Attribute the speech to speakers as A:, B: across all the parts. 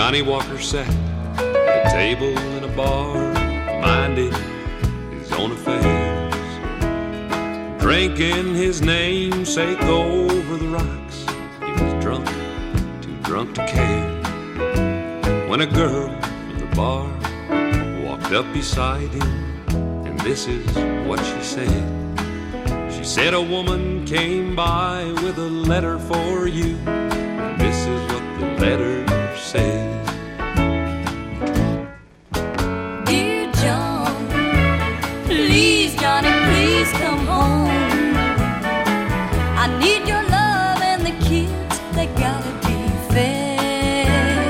A: Johnny Walker sat at a table in a bar, minding his own affairs, drinking his namesake over the rocks. He was drunk, too drunk to care, when a girl from the bar walked up beside him, and this is what she said. She said, a woman came by with a letter for you, and this is what the letter says.
B: Dear John, please, Johnny, please come home. I need your love and the kids, they gotta be fed.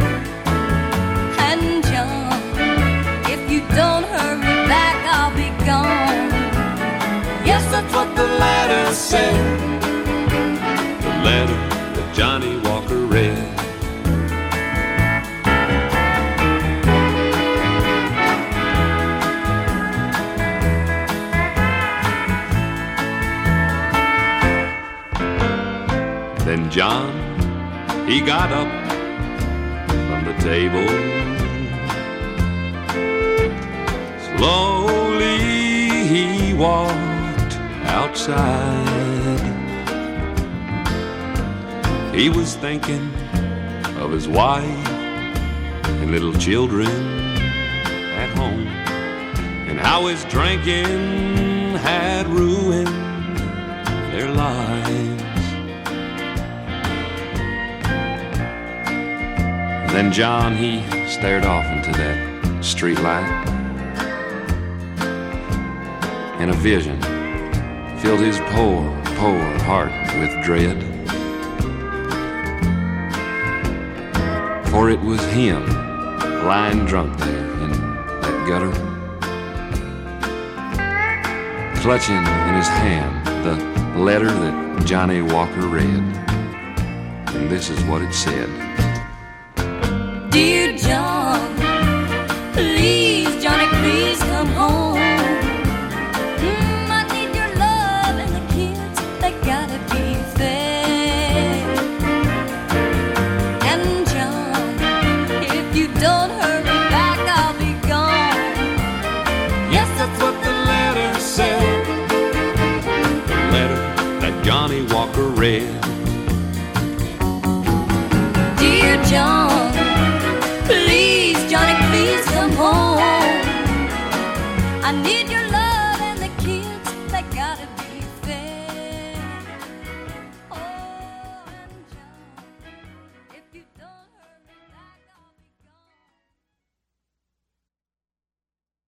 B: And John, if you don't hurry back, I'll be gone.
A: Yes, that's what the letter said. The letter that Johnny Walker read. Then John, he got up from the table. Slowly he walked outside. He was thinking of his wife and little children at home, and how his drinking had ruined their lives. Then John, he stared off into that street light, and a vision filled his poor, poor heart with dread. For it was him, lying drunk there in that gutter, clutching in his hand the letter that Johnny Walker read. And this is what it said.
B: Dear John, please, Johnny, please come home. I need your love and the kids, they gotta be fed. And John, if you don't hurry back, I'll be gone.
A: Yes, that's what the letter said. The letter that Johnny Walker read.
B: Dear John, please, Johnny, please come home. I need your love.